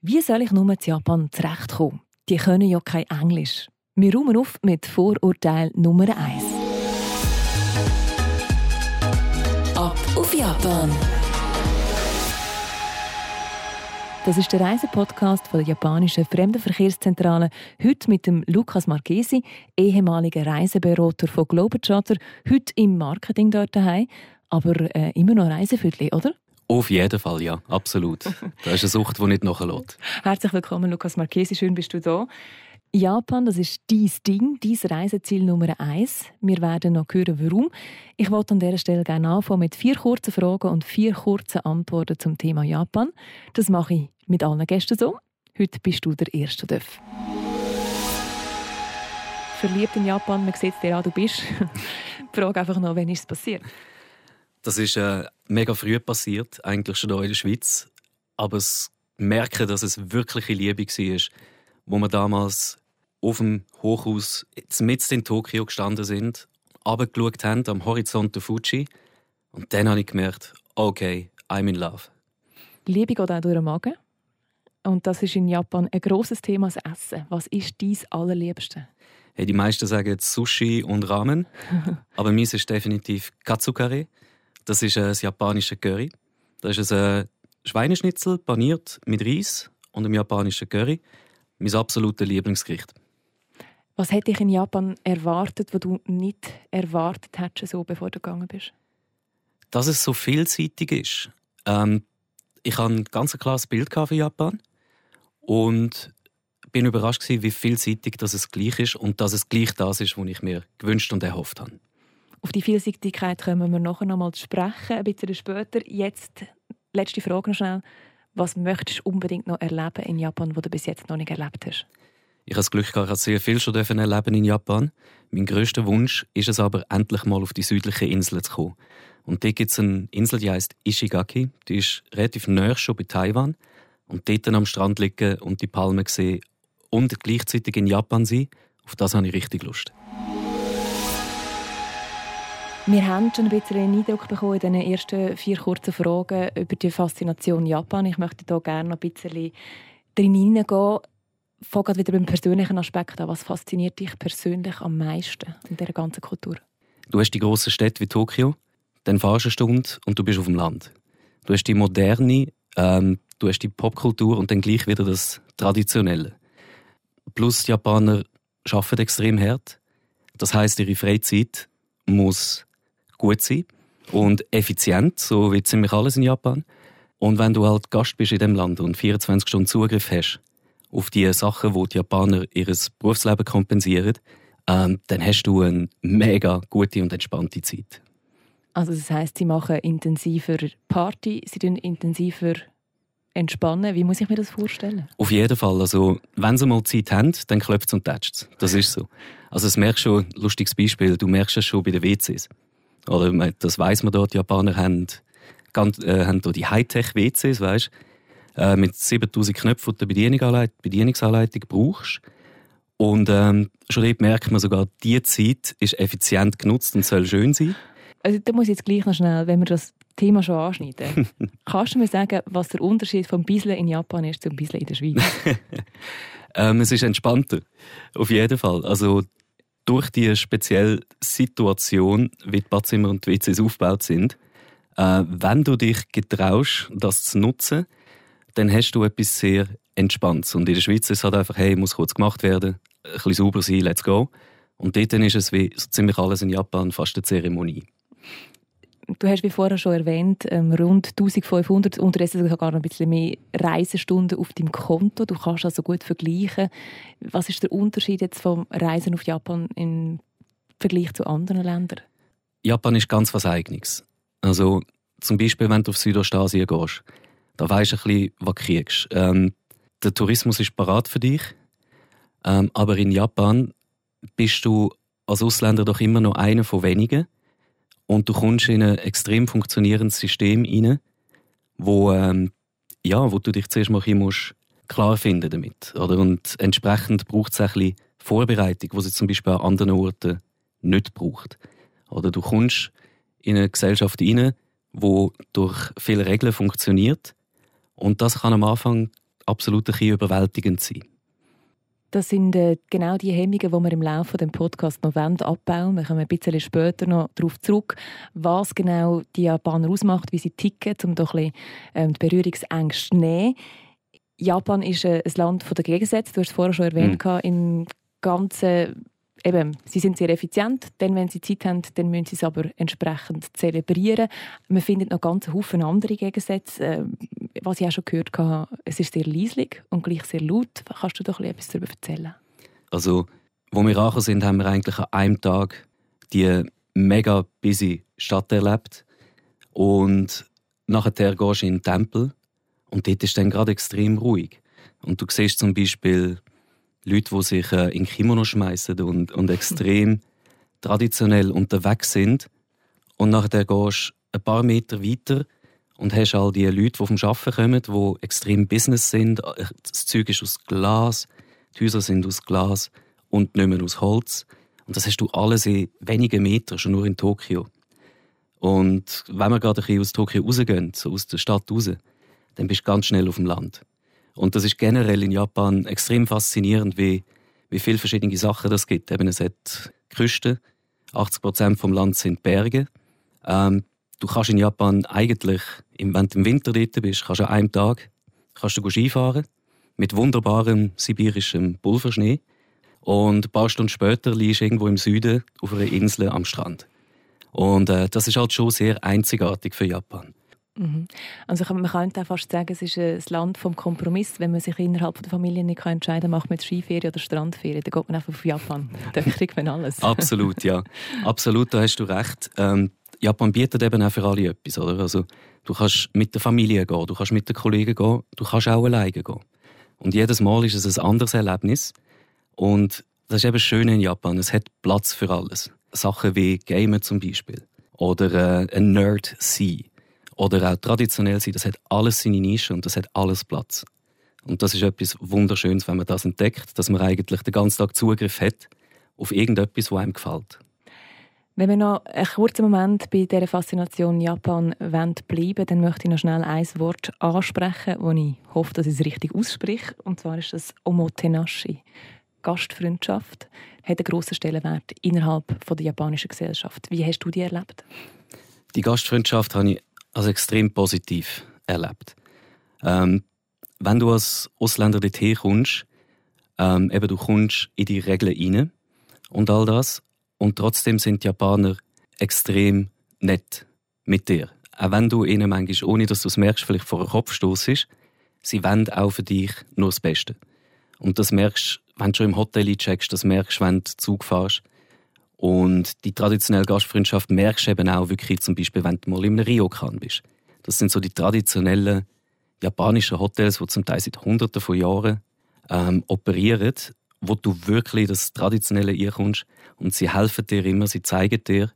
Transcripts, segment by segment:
Wie soll ich nur in Japan zurechtkommen? Die können ja kein Englisch. Wir räumen auf mit Vorurteil Nummer 1. Ab auf Japan. Das ist der Reisepodcast von der japanischen Fremdenverkehrszentrale. Heute mit dem Lukas Marchesi, ehemaliger Reiseberater von Globetrotter, heute im Marketing dort daheim, aber immer noch Reisefüdli, oder? Auf jeden Fall, ja, absolut. Das ist eine Sucht, die nicht nachlässt. Herzlich willkommen, Lukas Marchesi, schön bist du da. Japan, das ist dein Ding, dein Reiseziel Nummer 1. Wir werden noch hören, warum. Ich wollte an dieser Stelle gerne anfangen mit 4 kurzen Fragen und 4 kurzen Antworten zum Thema Japan. Das mache ich mit allen Gästen so. Heute bist du der Erste, der darf. Verliebt in Japan, man sieht es dir an, du bist. Die Frage einfach noch, wann ist es passiert? Das ist mega früh passiert, eigentlich schon hier in der Schweiz. Aber es merken, dass es wirkliche Liebe war, wo wir damals auf dem Hochhaus mitten in Tokio gestanden sind, runtergeschaut haben am Horizont der Fuji. Und dann habe ich gemerkt, okay, I'm in love. Liebe geht auch durch den Magen. Und das ist in Japan ein grosses Thema, das Essen. Was ist dein Allerliebste? Hey, die meisten sagen jetzt Sushi und Ramen. Aber meins ist definitiv Katsukare. Das ist ein japanisches Curry. Das ist ein Schweineschnitzel paniert mit Reis und einem japanischen Curry. Mein absolutes Lieblingsgericht. Was hätte ich in Japan erwartet, was du nicht erwartet hättest, so bevor du gegangen bist? Dass es so vielseitig ist. Ich hatte ein ganz klares Bild von Japan und bin überrascht gewesen, wie vielseitig dass es gleich ist und dass es gleich das ist, was ich mir gewünscht und erhofft habe. Auf die Vielseitigkeit kommen wir nachher noch mal sprechen, ein bisschen später. Jetzt letzte Frage noch schnell. Was möchtest du unbedingt noch erleben in Japan, was du bis jetzt noch nicht erlebt hast? Ich habe das Glück gehabt, ich habe sehr viel schon erleben in Japan. Mein grösster Wunsch ist es aber, endlich mal auf die südlichen Inseln zu kommen. Und dort gibt es eine Insel, die heisst Ishigaki. Die ist relativ nahe schon bei Taiwan. Und dort am Strand liegen und die Palmen sehen und gleichzeitig in Japan sein, auf das habe ich richtig Lust. Wir haben schon ein bisschen einen Eindruck bekommen in den ersten 4 kurzen Fragen über die Faszination Japan. Ich möchte hier gerne noch ein bisschen drin hineingehen. Fange gerade wieder beim persönlichen Aspekt an. Was fasziniert dich persönlich am meisten in dieser ganzen Kultur? Du hast die grossen Städte wie Tokio, dann fahrst du eine Stunde und du bist auf dem Land. Du hast die Moderne, du hast die Popkultur und dann gleich wieder das Traditionelle. Plus die Japaner arbeiten extrem hart. Das heisst, ihre Freizeit muss gut sein und effizient, so wie ziemlich alles in Japan. Und wenn du halt Gast bist in diesem Land und 24 Stunden Zugriff hast auf die Sachen, wo die Japaner ihr Berufsleben kompensieren, dann hast du eine mega gute und entspannte Zeit. Also das heisst, sie machen intensiver Party, sie tun intensiver entspannen. Wie muss ich mir das vorstellen? Auf jeden Fall. Also, wenn sie mal Zeit haben, dann klopft es und tätscht es. Das ist so. Also das merkst du schon, lustiges Beispiel, du merkst es schon bei den WCs. Oder das weiss man dort, die Japaner haben die Hightech-WCs, weißt, mit 7000 Knöpfen, die du Bedienungsanleitung brauchst. Und schon dort merkt man sogar, die Zeit ist effizient genutzt und soll schön sein. Also da muss ich jetzt gleich noch schnell, wenn wir das Thema schon anschneiden. Kannst du mir sagen, was der Unterschied vom Bisle in Japan ist zum Bisle in der Schweiz? Es ist entspannter, auf jeden Fall. Also durch die spezielle Situation, wie die Badzimmer und die WCs aufgebaut sind, wenn du dich getraust, das zu nutzen, dann hast du etwas sehr Entspanntes. Und in der Schweiz ist es halt einfach, hey, muss kurz gemacht werden, ein bisschen sauber sein, let's go. Und dort ist es wie so ziemlich alles in Japan fast eine Zeremonie. Du hast, wie vorher schon erwähnt, rund 1500, unterdessen sogar noch ein bisschen mehr Reisestunden auf deinem Konto. Du kannst also gut vergleichen. Was ist der Unterschied jetzt vom Reisen auf Japan im Vergleich zu anderen Ländern? Japan ist ganz was Eigenes. Also zum Beispiel, wenn du auf Südostasien gehst, da weisst du ein bisschen, was du kriegst. Der Tourismus ist parat für dich, aber in Japan bist du als Ausländer doch immer noch einer von wenigen. Und du kommst in ein extrem funktionierendes System rein, wo du dich zuerst mal ein bisschen klar finden damit. Oder? Und entsprechend braucht es ein bisschen Vorbereitung, die es zum Beispiel an anderen Orten nicht braucht. Oder du kommst in eine Gesellschaft rein, die durch viele Regeln funktioniert. Und das kann am Anfang absolut ein bisschen überwältigend sein. Das sind genau die Hemmungen, die wir im Laufe des Podcasts noch abbauen wollen. Wir kommen ein bisschen später noch darauf zurück, was genau die Japaner ausmacht, wie sie ticken, um doch ein bisschen die Berührungsängste zu nehmen. Japan ist ein Land der Gegensätze. Du hast es vorher schon erwähnt. Im Ganzen, eben, sie sind sehr effizient. Dann, wenn sie Zeit haben, dann müssen sie es aber entsprechend zelebrieren. Man findet noch ganz Haufen andere Gegensätze. Was ich auch schon gehört habe, es ist sehr leislich und gleich sehr laut. Kannst du doch etwas darüber erzählen? Also, wo wir angekommen sind, haben wir eigentlich an einem Tag die mega busy Stadt erlebt. Und nachher gehst du in den Tempel und dort ist dann gerade extrem ruhig. Und du siehst zum Beispiel Leute, die sich in Kimono schmeißen und extrem traditionell unterwegs sind. Und nachher gehst du ein paar Meter weiter und hast all die Leute, die vom Arbeiten kommen, die extrem Business sind. Das Zeug ist aus Glas, die Häuser sind aus Glas und nicht mehr aus Holz. Und das hast du alles in wenigen Metern, schon nur in Tokio. Und wenn wir gerade ein bisschen aus Tokio rausgehen, so aus der Stadt raus, dann bist du ganz schnell auf dem Land. Und das ist generell in Japan extrem faszinierend, wie viele verschiedene Sachen es gibt. Eben, es hat Küsten, 80% vom Land sind Berge. Du kannst in Japan eigentlich, wenn du im Winter dort bist, kannst du an einem Tag Skifahren mit wunderbarem sibirischem Pulverschnee. Und ein paar Stunden später liegst du irgendwo im Süden auf einer Insel am Strand. Und das ist halt schon sehr einzigartig für Japan. Also man könnte auch fast sagen, es ist ein Land vom Kompromiss. Wenn man sich innerhalb der Familie nicht entscheiden kann, macht man jetzt Skiferien oder Strandferien, dann geht man einfach auf Japan. Dann kriegt man alles. Absolut, ja. Absolut, da hast du recht. Japan bietet eben auch für alle etwas. Oder? Also, du kannst mit der Familie gehen, du kannst mit den Kollegen gehen, du kannst auch alleine gehen. Und jedes Mal ist es ein anderes Erlebnis. Und das ist eben das Schöne in Japan, es hat Platz für alles. Sachen wie Gamen zum Beispiel. Oder ein Nerd sein. Oder auch traditionell sein, das hat alles seine Nische und das hat alles Platz. Und das ist etwas Wunderschönes, wenn man das entdeckt, dass man eigentlich den ganzen Tag Zugriff hat auf irgendetwas, was einem gefällt. Wenn wir noch einen kurzen Moment bei dieser Faszination Japan bleiben wollen, dann möchte ich noch schnell ein Wort ansprechen, das ich hoffe, dass ich es richtig ausspreche. Und zwar ist das Omotenashi. Gastfreundschaft hat einen grossen Stellenwert innerhalb der japanischen Gesellschaft. Wie hast du die erlebt? Die Gastfreundschaft habe ich als extrem positiv erlebt. Wenn du als Ausländer dorthin kommst, eben du kommst in die Regeln rein und all das, und trotzdem sind die Japaner extrem nett mit dir. Auch wenn du ihnen manchmal, ohne dass du es merkst, vielleicht vor den Kopf stossest, sie wollen auch für dich nur das Beste. Und das merkst du, wenn du schon im Hotel eincheckst, das merkst du, wenn du Zug fährst. Und die traditionelle Gastfreundschaft merkst du eben auch wirklich, zum Beispiel, wenn du mal im Ryokan bist. Das sind so die traditionellen japanischen Hotels, die zum Teil seit Hunderten von Jahren operieren, wo du wirklich das Traditionelle einkommst. Und sie helfen dir immer, sie zeigen dir,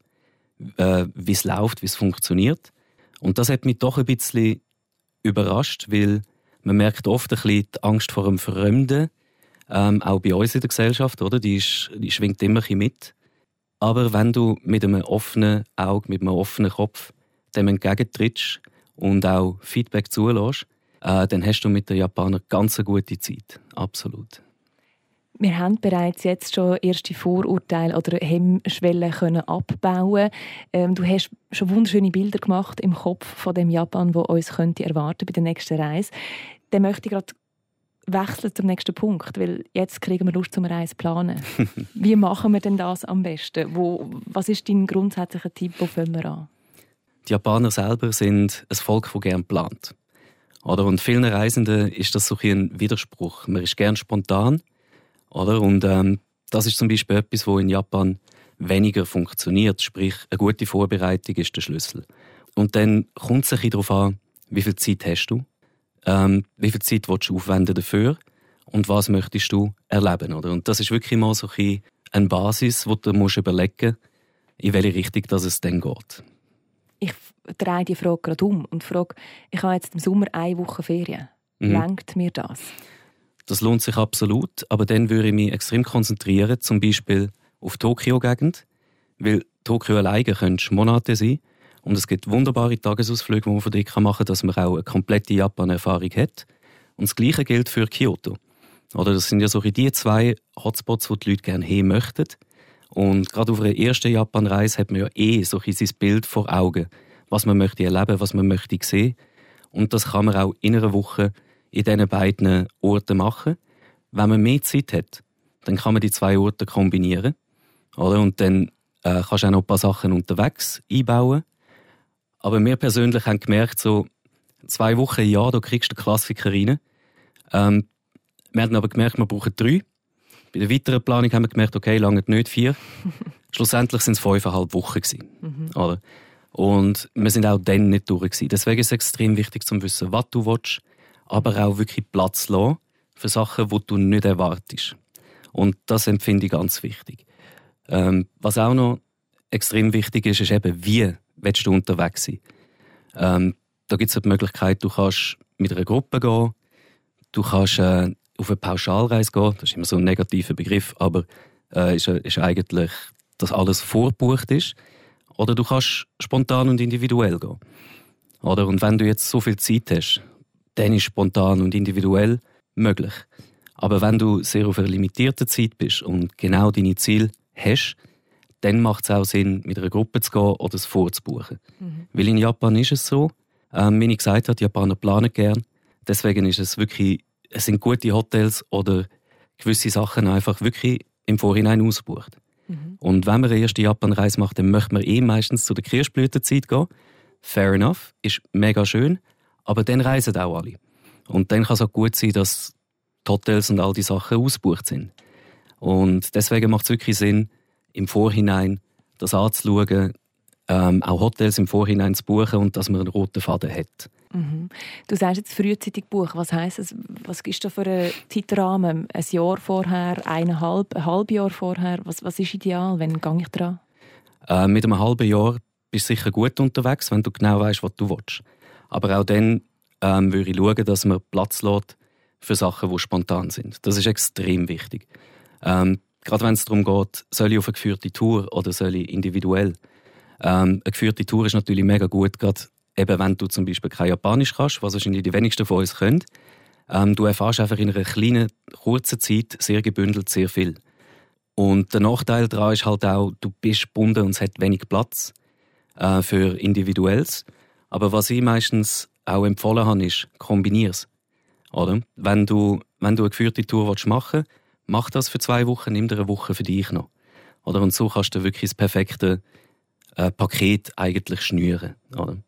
wie es läuft, wie es funktioniert. Und das hat mich doch ein bisschen überrascht, weil man merkt oft ein bisschen die Angst vor dem Fremden, auch bei uns in der Gesellschaft, oder? Die schwingt immer ein bisschen mit. Aber wenn du mit einem offenen Auge, mit einem offenen Kopf dem entgegentrittst und auch Feedback zulässt, dann hast du mit den Japanern ganz eine gute Zeit. Absolut. Wir haben bereits jetzt schon erste Vorurteile oder Hemmschwellen können abbauen. Du hast schon wunderschöne Bilder gemacht im Kopf von dem Japan, wo uns könnte erwarten bei der nächsten Reise. Dann möchte ich gerade wechseln zum nächsten Punkt, weil jetzt kriegen wir Lust zum Reise planen. Wie machen wir denn das am besten? Was ist dein grundsätzlicher Tipp? Wo fangen wir an? Die Japaner selber sind ein Volk, das gerne plant. Oder? Und vielen Reisenden ist das so ein Widerspruch. Man ist gerne spontan. Oder? Und das ist zum Beispiel etwas, das in Japan weniger funktioniert. Sprich, eine gute Vorbereitung ist der Schlüssel. Und dann kommt es ein bisschen darauf an, wie viel Zeit hast du, wie viel Zeit willst du aufwenden dafür und was möchtest du erleben. Oder? Und das ist wirklich mal so eine Basis, wo du überlegen musst, in welche Richtung das es dann geht. Ich drehe die Frage gerade um und frage, ich habe jetzt im Sommer 1 Woche Ferien. Lenkt mir das? Das lohnt sich absolut, aber dann würde ich mich extrem konzentrieren, zum Beispiel auf die Tokio-Gegend, weil Tokio alleine könntest Monate sein und es gibt wunderbare Tagesausflüge, die man von dort machen kann, dass man auch eine komplette Japan-Erfahrung hat. Und das Gleiche gilt für Kyoto. Oder das sind ja so die zwei Hotspots, wo die Leute gerne hin möchten. Und gerade auf einer ersten Japan-Reise hat man ja so sein Bild vor Augen, was man möchte erleben, was man möchte sehen. Und das kann man auch in einer Woche in diesen beiden Orten machen. Wenn man mehr Zeit hat, dann kann man die zwei Orte kombinieren. Oder? Und dann kannst du auch noch ein paar Sachen unterwegs einbauen. Aber wir persönlich haben gemerkt, so 2 Wochen im Jahr, da kriegst du den Klassiker rein. Wir haben aber gemerkt, wir brauchen 3. Bei der weiteren Planung haben wir gemerkt, okay, lange nicht 4. Schlussendlich waren es 5,5 Wochen. Oder? Und wir sind auch dann nicht durch. Deswegen ist es extrem wichtig zu wissen, was du willst, aber auch wirklich Platz lassen für Sachen, die du nicht erwartest. Und das empfinde ich ganz wichtig. Was auch noch extrem wichtig ist, ist eben, wie willst du unterwegs sein. Da gibt es die Möglichkeit, du kannst mit einer Gruppe gehen, du kannst auf eine Pauschalreise gehen, das ist immer so ein negativer Begriff, aber ist eigentlich, dass alles vorgebucht ist. Oder du kannst spontan und individuell gehen. Oder? Und wenn du jetzt so viel Zeit hast, dann ist spontan und individuell möglich. Aber wenn du sehr auf einer limitierten Zeit bist und genau deine Ziele hast, dann macht es auch Sinn, mit einer Gruppe zu gehen oder es vorzubuchen. Weil in Japan ist es so, wie ich gesagt habe, die Japaner planen gern. Deswegen ist es wirklich, es sind gute Hotels oder gewisse Sachen einfach wirklich im Vorhinein ausgebucht. Und wenn man eine erste Japan-Reise macht, dann möchte man meistens zu der Kirschblütenzeit gehen. Fair enough, ist mega schön, aber dann reisen auch alle. Und dann kann es auch gut sein, dass die Hotels und all die Sachen ausgebucht sind. Und deswegen macht es wirklich Sinn, im Vorhinein das anzuschauen, auch Hotels im Vorhinein zu buchen und dass man einen roten Faden hat. Du sagst jetzt frühzeitig buchen. Was heisst das? Was ist da für einen Zeitrahmen? Ein Jahr vorher, ein halbes Jahr vorher? Was ist ideal? Wann gehe ich dran? Mit einem halben Jahr bist du sicher gut unterwegs, wenn du genau weißt, was du willst. Aber auch dann würde ich schauen, dass man Platz lässt für Sachen, die spontan sind. Das ist extrem wichtig. Gerade wenn es darum geht, soll ich auf eine geführte Tour oder soll ich individuell? Eine geführte Tour ist natürlich mega gut, gerade eben wenn du zum Beispiel kein Japanisch kannst, was wahrscheinlich die wenigsten von uns können. Du erfährst einfach in einer kleinen, kurzen Zeit sehr gebündelt sehr viel. Und der Nachteil daran ist halt auch, du bist gebunden und es hat wenig Platz für Individuelles. Aber was ich meistens auch empfohlen habe, ist, kombiniere es. Oder? Wenn du eine geführte Tour machen willst, mach das für 2 Wochen, nimm dir eine Woche für dich noch. Oder? Und so kannst du wirklich das perfekte Paket eigentlich schnüren. Oder?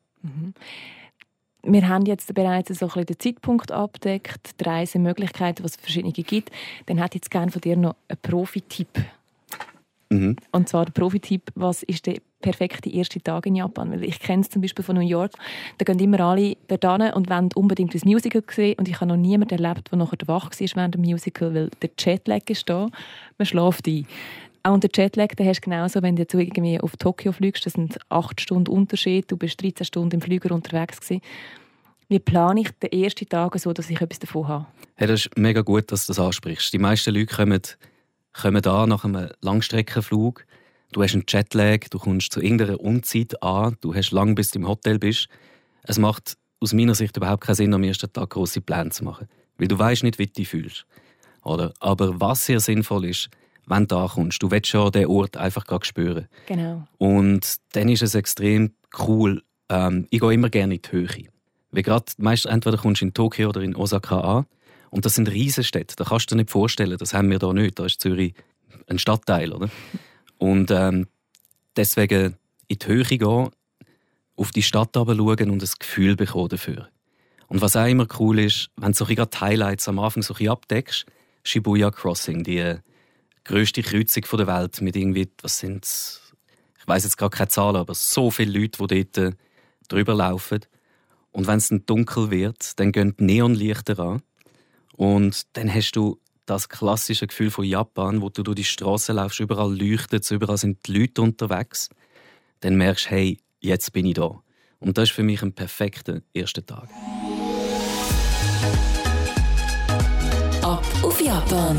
Wir haben jetzt bereits so ein bisschen den Zeitpunkt abgedeckt, die Reisemöglichkeiten, was es verschiedene gibt. Dann hätte ich jetzt gerne von dir noch einen Profi-Tipp. Und zwar der Profi-Tipp, was ist der perfekte erste Tag in Japan? Weil ich kenne es zum Beispiel von New York, da gehen immer alle dorthin und wollen unbedingt das Musical sehen. Und ich habe noch niemanden erlebt, der nachher wach war während dem Musical, weil der Jetlag ist da, man schläft ein. Auch unter Jetlag, den hast du genauso, wenn du jetzt irgendwie auf Tokio fliegst, das sind 8 Stunden Unterschied, du bist 13 Stunden im Flieger unterwegs gewesen. Wie plane ich den ersten Tag so, dass ich etwas davon habe? Hey, das ist mega gut, dass du das ansprichst. Die meisten Leute kommen an nach einem Langstreckenflug. Du hast einen Jetlag, du kommst zu irgendeiner Unzeit an, du hast lange, bis du im Hotel bist. Es macht aus meiner Sicht überhaupt keinen Sinn, am ersten Tag grosse Pläne zu machen. Weil du weißt nicht, wie du dich fühlst. Oder? Aber was sehr sinnvoll ist, wenn du ankommst, du willst ja den Ort einfach gerade spüren. Genau. Und dann ist es extrem cool. Ich gehe immer gerne in die Höhe. Weil gerade entweder kommst du in Tokio oder in Osaka an. Und das sind Riesenstädte. Das kannst du dir nicht vorstellen. Das haben wir hier nicht. Da ist Zürich ein Stadtteil, oder? Und deswegen in die Höhe gehen, auf die Stadt schauen und ein Gefühl bekommen dafür. Und was auch immer cool ist, wenn du so die Highlights am Anfang so abdeckst, Shibuya Crossing, die grösste Kreuzung der Welt mit irgendwie, ich weiss jetzt gar keine Zahlen, aber so viele Leute, die dort drüber laufen. Und wenn es dann dunkel wird, dann gehen die Neonlichter an. Und dann hast du das klassische Gefühl von Japan, wo du durch die Straßen laufst, überall leuchtet es, überall sind die Leute unterwegs. Dann merkst du, hey, jetzt bin ich da. Und das ist für mich ein perfekter erster Tag. Ab auf Japan.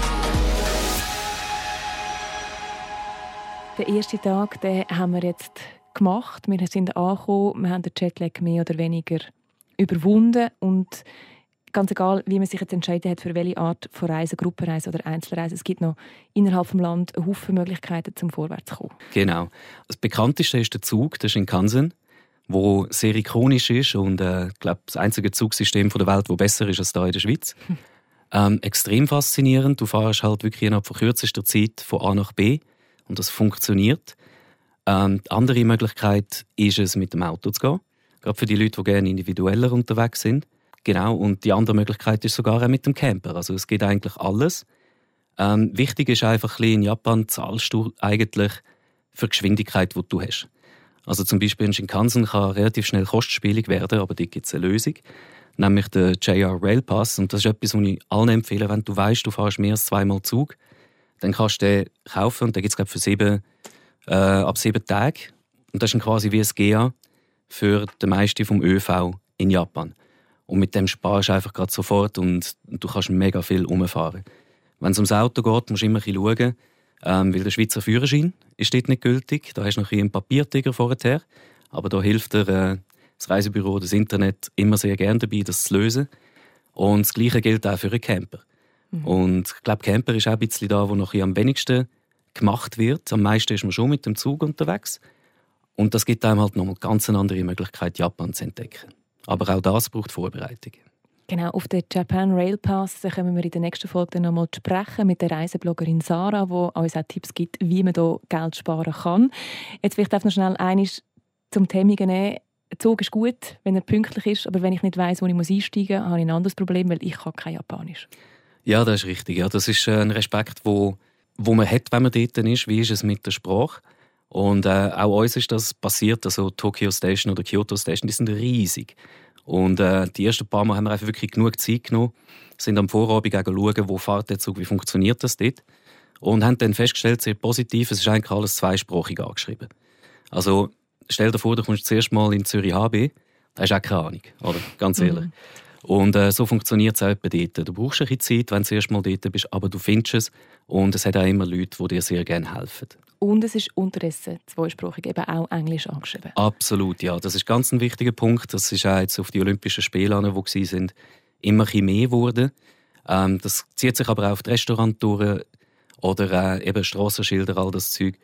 Den ersten Tag den haben wir jetzt gemacht. Wir sind angekommen, wir haben den Jetlag mehr oder weniger überwunden und ganz egal, wie man sich jetzt entschieden hat, für welche Art von Reisen, Gruppenreise oder Einzelreise, es gibt noch innerhalb des Landes einen Haufen Möglichkeiten, zum vorwärts zu kommen. Genau. Das bekannteste ist der Zug, der Shinkansen, wo sehr ikonisch ist und ich glaube, das einzige Zugsystem der Welt, das besser ist als da in der Schweiz. Extrem faszinierend. Du fährst halt wirklich innerhalb von kürzester Zeit von A nach B und das funktioniert. Die andere Möglichkeit ist es, mit dem Auto zu gehen. Gerade für die Leute, die gerne individueller unterwegs sind. Genau. Und die andere Möglichkeit ist sogar auch mit dem Camper. Also es geht eigentlich alles. Wichtig ist einfach, in Japan zahlst du eigentlich für die Geschwindigkeit, die du hast. Also zum Beispiel in Shinkansen kann relativ schnell kostspielig werden, aber da gibt es eine Lösung. Nämlich den JR Rail Pass. Und das ist etwas, was ich allen empfehle, wenn du weißt, du fährst mehr als 2-mal Zug, dann kannst du den kaufen und den gibt es ab 7 Tagen. Und das ist quasi wie ein GA für den meisten vom ÖV in Japan. Und mit dem sparst du einfach gerade sofort und du kannst mega viel rumfahren. Wenn es ums Auto geht, musst du immer ein bisschen schauen, weil der Schweizer Führerschein ist dort nicht gültig. Da hast du noch einen Papiertiger vorher. Aber da hilft dir das Reisebüro, das Internet immer sehr gerne dabei, das zu lösen. Und das Gleiche gilt auch für einen Camper. Und ich glaube, Camper ist auch ein bisschen da, wo noch am wenigsten gemacht wird. Am meisten ist man schon mit dem Zug unterwegs. Und das gibt einem halt noch eine ganz andere Möglichkeit, Japan zu entdecken. Aber auch das braucht Vorbereitung. Genau, auf den Japan Rail Pass kommen wir in der nächsten Folge dann noch mal sprechen mit der Reisebloggerin Sarah, die uns auch Tipps gibt, wie man hier Geld sparen kann. Jetzt vielleicht noch schnell eines zum Thema nehmen. Der Zug ist gut, wenn er pünktlich ist, aber wenn ich nicht weiss, wo ich einsteigen muss, habe ich ein anderes Problem, weil ich kann kein Japanisch. Ja, das ist richtig. Ja, das ist ein Respekt, wo man hat, wenn man dort ist. Wie ist es mit der Sprache? Und auch uns ist das passiert. Also Tokyo Station oder Kyoto Station, die sind riesig. Und die ersten paar Mal haben wir einfach wirklich genug Zeit genommen, sind am Vorabend schauen, wo fährt der Zug, wie funktioniert das dort. Und haben dann festgestellt, sehr positiv, es ist eigentlich alles zweisprachig angeschrieben. Also stell dir vor, du kommst zuerst mal in Zürich HB, da hast du auch keine Ahnung, oder? Ganz ehrlich. Und so funktioniert es auch etwa dort. Du brauchst ein bisschen Zeit, wenn du zuerst mal dort bist, aber du findest es. Und es hat auch immer Leute, die dir sehr gerne helfen. Und es ist unterdessen zweisprachig, eben auch Englisch angeschrieben. Absolut, ja. Das ist ganz ein wichtiger Punkt. Das ist auch jetzt auf die Olympischen Spiele, die waren, immer ein bisschen mehr geworden. Das zieht sich aber auch auf die Restaurants durch oder eben Strassenschilder, all das Zeug.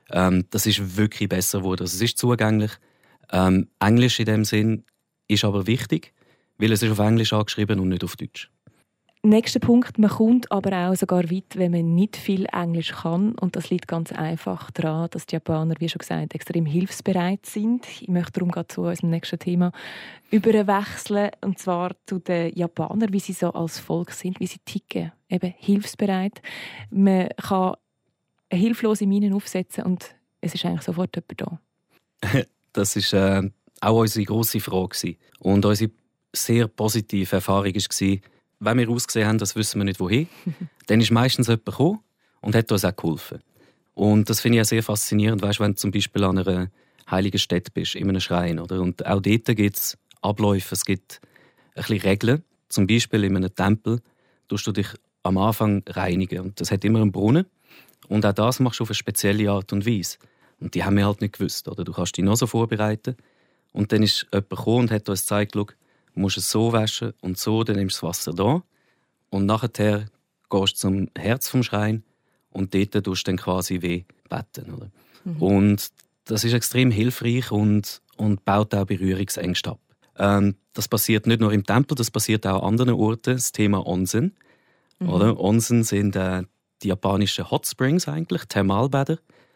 Das ist wirklich besser geworden. Also es ist zugänglich. Englisch in dem Sinn ist aber wichtig, weil es ist auf Englisch angeschrieben und nicht auf Deutsch. Nächster Punkt, man kommt aber auch sogar weit, wenn man nicht viel Englisch kann. Und das liegt ganz einfach daran, dass die Japaner, wie schon gesagt, extrem hilfsbereit sind. Ich möchte darum gerade zu unserem nächsten Thema überwechseln. Und zwar zu den Japanern, wie sie so als Volk sind, wie sie ticken. Eben hilfsbereit. Man kann eine hilflose Miene aufsetzen und es ist eigentlich sofort jemand da. Das war auch unsere grosse Frage. Und unsere sehr positive Erfahrung war, wenn wir ausgesehen haben, das wissen wir nicht wohin, dann ist meistens jemand gekommen und hat uns auch geholfen. Und das finde ich auch sehr faszinierend, weißt, wenn du zum Beispiel an einer heiligen Stätte bist, in einem Schrein. Oder? Und auch dort gibt es Abläufe, es gibt ein bisschen Regeln. Zum Beispiel in einem Tempel tust du dich am Anfang reinigen. Und das hat immer einen Brunnen. Und auch das machst du auf eine spezielle Art und Weise. Und die haben wir halt nicht gewusst. Oder? Du kannst dich noch so vorbereiten. Und dann ist jemand gekommen und hat uns gezeigt, schau, du musst es so waschen und so, dann nimmst du das Wasser da. Und nachher gehst du zum Herz vom Schrein und dort tust du dann quasi beten. Oder? Und das ist extrem hilfreich und baut auch Berührungsängste ab. Das passiert nicht nur im Tempel, das passiert auch an anderen Orten. Das Thema Onsen. Oder? Onsen sind die japanischen Hot Springs eigentlich, Thermalbäder.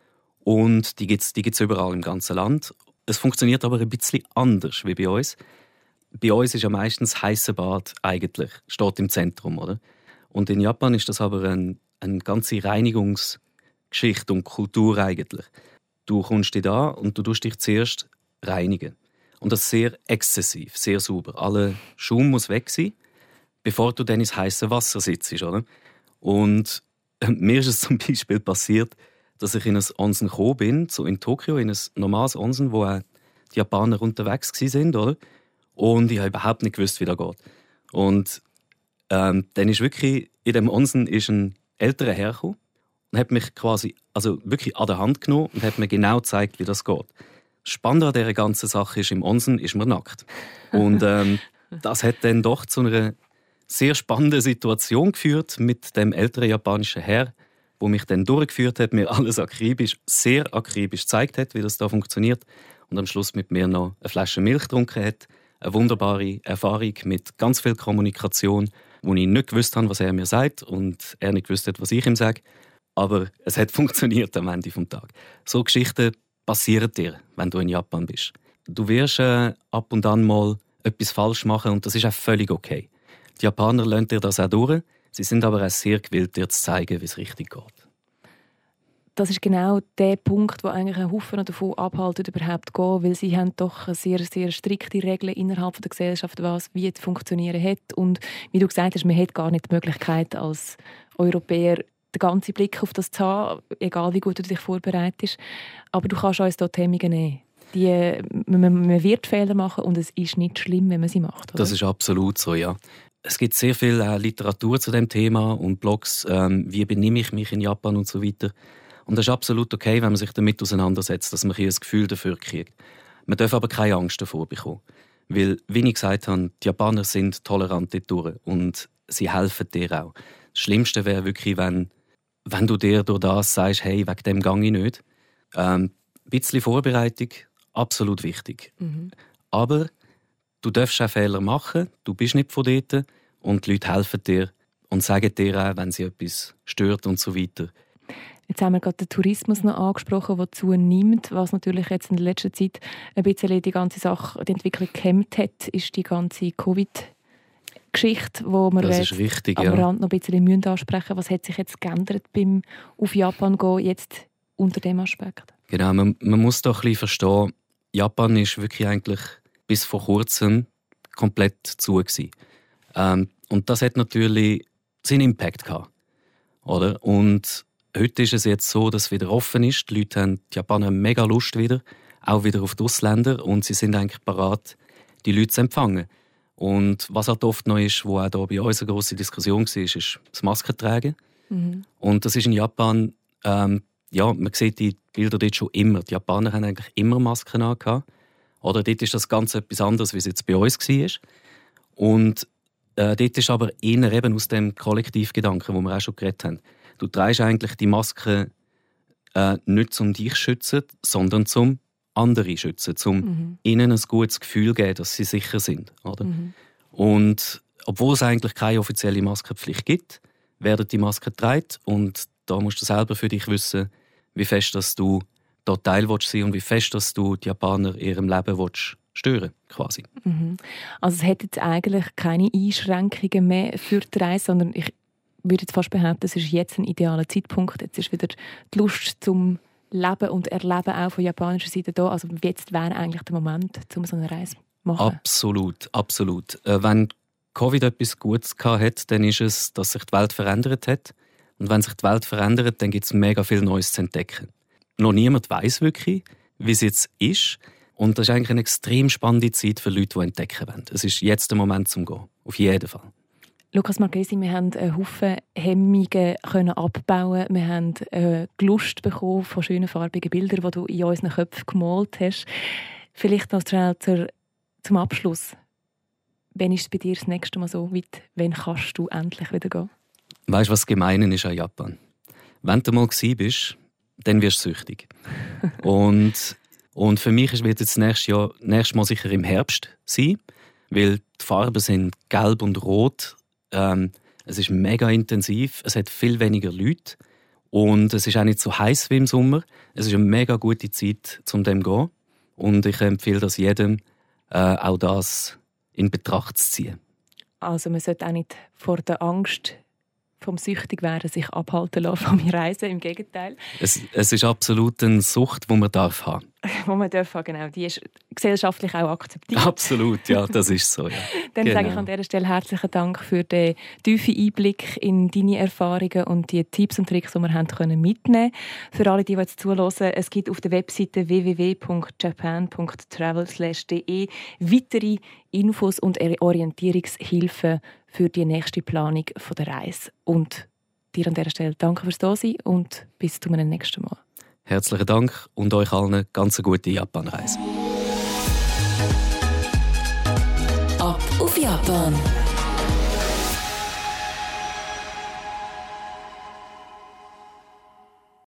Und die gibt's überall im ganzen Land. Es funktioniert aber ein bisschen anders wie bei uns. Bei uns ist ja meistens das heisse Bad eigentlich, steht im Zentrum, oder? Und in Japan ist das aber eine ganze Reinigungsgeschichte und Kultur eigentlich. Du kommst da und du tust dich zuerst reinigen. Und das sehr exzessiv, sehr sauber. Alle Schaum muss weg sein, bevor du dann ins heiße Wasser sitzt, oder? Und mir ist es zum Beispiel passiert, dass ich in ein Onsen gekommen bin, so in Tokio, in ein normales Onsen, wo auch die Japaner unterwegs waren, oder? Und ich habe überhaupt nicht gewusst, wie das geht. Und dann ist wirklich, in dem Onsen ist ein älterer Herr gekommen und hat mich quasi, also wirklich an der Hand genommen und hat mir genau gezeigt, wie das geht. Das Spannende an dieser ganzen Sache ist, im Onsen ist man nackt. Und das hat dann doch zu einer sehr spannende Situation geführt mit dem älteren japanischen Herr, der mich dann durchgeführt hat, mir alles sehr akribisch gezeigt hat, wie das da funktioniert und am Schluss mit mir noch eine Flasche Milch getrunken hat. Eine wunderbare Erfahrung mit ganz viel Kommunikation, wo ich nicht gewusst habe, was er mir sagt und er nicht gewusst hat, was ich ihm sage. Aber es hat funktioniert am Ende des Tages. So Geschichten passieren dir, wenn du in Japan bist. Du wirst ab und an mal etwas falsch machen und das ist auch völlig okay. Die Japaner lassen dir das auch durch. Sie sind aber auch sehr gewillt, dir zu zeigen, wie es richtig geht. Das ist genau der Punkt, wo eigentlich ein Haufen davon abhalten, überhaupt zu gehen, weil sie haben doch sehr, sehr strikte Regeln innerhalb der Gesellschaft, was wie es funktionieren hat. Und wie du gesagt hast, man hat gar nicht die Möglichkeit, als Europäer den ganzen Blick auf das zu haben, egal wie gut du dich vorbereitest. Aber du kannst uns dort Hemmungen nehmen. Man wird Fehler machen und es ist nicht schlimm, wenn man sie macht. Oder? Das ist absolut so, ja. Es gibt sehr viel Literatur zu dem Thema und Blogs, wie benehme ich mich in Japan und so weiter. Und das ist absolut okay, wenn man sich damit auseinandersetzt, dass man ein Gefühl dafür kriegt. Man darf aber keine Angst davor bekommen. Weil, wie ich gesagt habe, die Japaner sind tolerant dort und sie helfen dir auch. Das Schlimmste wäre wirklich, wenn du dir durch das sagst, hey, wegen dem gehe ich nicht. Ein bisschen Vorbereitung, absolut wichtig. Mhm. Aber du darfst auch Fehler machen, du bist nicht von dort und die Leute helfen dir und sagen dir auch, wenn sie etwas stört und so weiter. Jetzt haben wir gerade den Tourismus noch angesprochen, der zunimmt. Was natürlich jetzt in der letzten Zeit ein bisschen die ganze Sache, die Entwicklung gehemmt hat, ist die ganze Covid-Geschichte, wo wir richtig, am Rand noch ein bisschen ansprechen müssen. Was hat sich jetzt geändert beim auf Japan gehen, jetzt unter dem Aspekt? Genau, man muss doch ein bisschen verstehen, Japan ist wirklich eigentlich bis vor kurzem komplett zu gewesen. Und das hat natürlich seinen Impact gehabt, oder? Und heute ist es jetzt so, dass es wieder offen ist. Die Japaner haben mega Lust wieder, auch wieder auf die Ausländer. Und sie sind eigentlich bereit, die Leute zu empfangen. Und was halt oft noch ist, wo auch da bei uns eine grosse Diskussion war, ist das Maskentragen. Mhm. Und das ist in Japan, man sieht die Bilder dort schon immer. Die Japaner haben eigentlich immer Masken angehabt. Oder dort ist das ganz etwas anderes, wie es jetzt bei uns war. Und dort ist aber eher eben aus dem Kollektivgedanken, wo wir auch schon geredet haben. Du trägst eigentlich die Maske nicht um dich zu schützen, sondern zum andere schützen, um ihnen ein gutes Gefühl zu geben, dass sie sicher sind. Oder? Mhm. Und obwohl es eigentlich keine offizielle Maskenpflicht gibt, werden die Masken getragen und da musst du selber für dich wissen, wie fest dass du dort Teil sein willst und wie fest dass du die Japaner in ihrem Leben willst stören quasi. Mhm. Also es hat jetzt eigentlich keine Einschränkungen mehr für die Reise, sondern ich würde jetzt fast behaupten, es ist jetzt ein idealer Zeitpunkt. Jetzt ist wieder die Lust zum Leben und Erleben auch von japanischer Seite da. Also jetzt wäre eigentlich der Moment, um so eine Reise zu machen. Absolut, absolut. Wenn Covid etwas Gutes hat, dann ist es, dass sich die Welt verändert hat. Und wenn sich die Welt verändert, dann gibt es mega viel Neues zu entdecken. Noch niemand weiss wirklich, wie es jetzt ist. Und das ist eigentlich eine extrem spannende Zeit für Leute, die entdecken wollen. Es ist jetzt der Moment zum Gehen. Auf jeden Fall. Lukas Marchesi, wir haben einen Haufen Hemmungen abbauen. Wir haben die Lust bekommen von schönen farbigen Bildern, die du in unseren Köpfen gemalt hast. Vielleicht noch schnell zum Abschluss. Wann ist es bei dir das nächste Mal so weit? Wann kannst du endlich wieder gehen? Weißt du, was gemein ist an Japan? Wenn du mal gewesen bist, dann wirst du süchtig. und für mich wird es nächstes Mal sicher im Herbst sein, weil die Farben sind gelb und rot. Es ist mega intensiv, es hat viel weniger Leute und es ist auch nicht so heiß wie im Sommer. Es ist eine mega gute Zeit, um dem zu gehen. Und ich empfehle das jedem, auch das in Betracht zu ziehen. Also man sollte auch nicht vor der Angst vom Süchtigwerden sich abhalten lassen von meiner Reise, im Gegenteil. Es ist absolut eine Sucht, die man darf haben. Die man darf haben, genau. Die ist gesellschaftlich auch akzeptiert. Absolut, ja, das ist so. Ja. Dann sage ich an dieser Stelle herzlichen Dank für den tiefen Einblick in deine Erfahrungen und die Tipps und Tricks, die wir mitnehmen können. Für alle, die jetzt zuhören, es gibt auf der Webseite www.japan.travel/de weitere Infos und Orientierungshilfen für die nächste Planung der Reise. Und dir an dieser Stelle danke fürs Dasein und bis zum nächsten Mal. Herzlichen Dank und euch allen eine ganz gute Japan-Reise. Ab auf Japan!